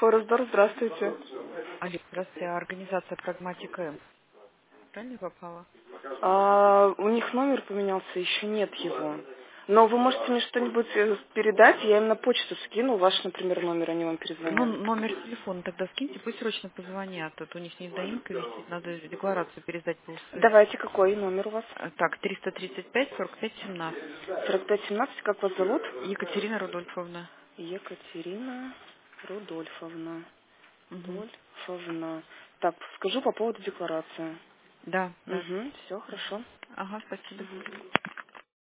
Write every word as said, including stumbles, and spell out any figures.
Форестдор, здравствуйте. Алло, здравствуйте, а организация Прагматика М. Правильно я попала? А, у них номер поменялся, еще нет его. Но вы можете мне что-нибудь э, передать, я им на почту скину, ваш, например, номер, они вам Ну, перезвонят. номер телефона тогда скиньте, пусть срочно позвонят. А то у них недоимка висит, надо декларацию пересдать по УС. Давайте, какой номер у вас? А, Так, триста тридцать пять сорок пять семнадцать. сорок пять семнадцать, как вас зовут? Екатерина Рудольфовна. Екатерина Рудольфовна. Угу. Рудольфовна. Так, скажу по поводу декларации. Да, да. Угу, все хорошо. Ага, спасибо. Мгм.